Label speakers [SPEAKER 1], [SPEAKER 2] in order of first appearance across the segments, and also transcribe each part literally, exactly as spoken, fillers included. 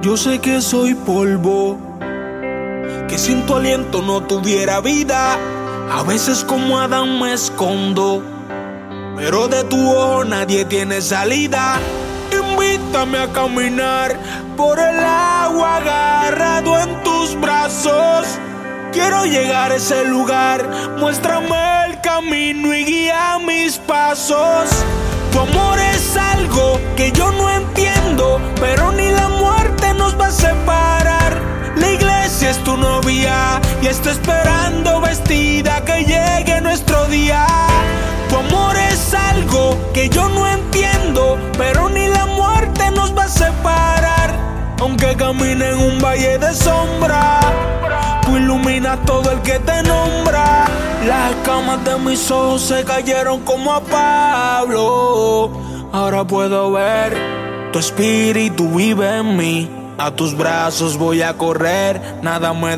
[SPEAKER 1] Yo sé que soy polvo, que sin tu aliento no tuviera vida. A veces como Adán me escondo, pero de tu ojo nadie tiene salida. Invítame a caminar por el agua agarrado en tus brazos. Quiero llegar a ese lugar, muéstrame el camino y guía mis pasos. Tu amor es algo que yo no entiendo, pero ni la muerte nos va a separar. La iglesia es tu novia y está esperando vestida que llegue nuestro día. Tu amor es algo que yo no entiendo, pero ni la muerte nos va a separar. Aunque camine en un valle de sombra, tú iluminas todo el que te nombra. Las escamas de mis ojos se cayeron como a Pablo. Ahora puedo ver, tu espíritu vive en mí. A tus brazos voy a correr, nada me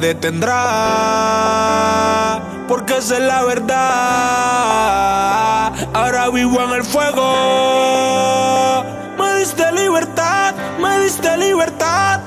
[SPEAKER 1] detendrá, porque esa es la verdad. Ahora vivo en el fuego. Me diste libertad, me diste libertad.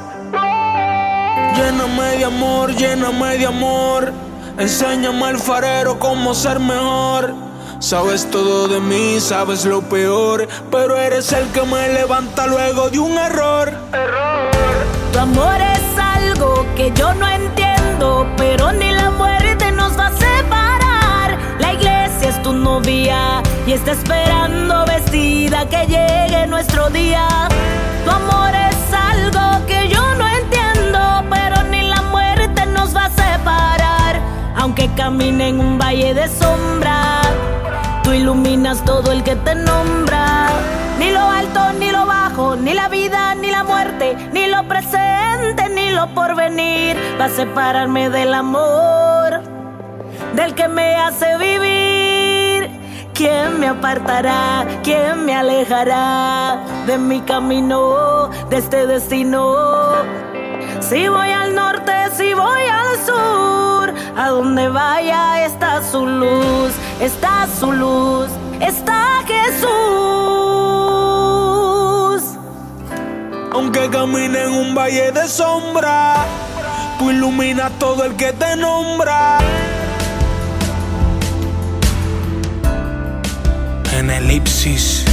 [SPEAKER 1] Lléname de amor, lléname de amor. Enséñame al farero cómo ser mejor. Sabes todo de mí, sabes lo peor, pero eres el que me levanta luego de un error. Error.
[SPEAKER 2] Tu amor es algo que yo no entiendo, pero ni la muerte nos va a separar. La iglesia es tu novia y está esperando vestida que llegue nuestro día. Tu amor es algo que yo no entiendo, pero ni la muerte nos va a separar. Aunque camine en un valle de sombra, tú iluminas todo el que te nombra. Ni lo alto, ni lo bajo, ni la vida, ni la muerte, ni lo presente, ni lo porvenir va a separarme del amor, del que me hace vivir. ¿Quién me apartará? ¿Quién me alejará de mi camino, de este destino? Si voy al norte, si voy al sur, a donde vaya está su luz, está su luz, está Jesús.
[SPEAKER 1] Aunque camine en un valle de sombra, tú iluminas todo el que te nombra. En elipsis.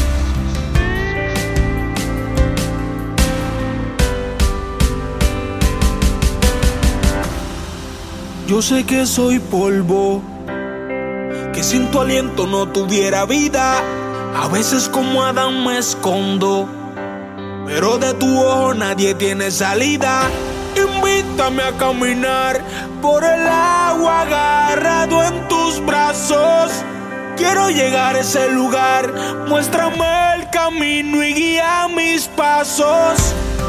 [SPEAKER 1] Yo sé que soy polvo, que sin tu aliento no tuviera vida. A veces como Adán me escondo, pero de tu ojo nadie tiene salida. Invítame a caminar por el agua agarrado en tus brazos. Quiero llegar a ese lugar, muéstrame el camino y guía mis pasos.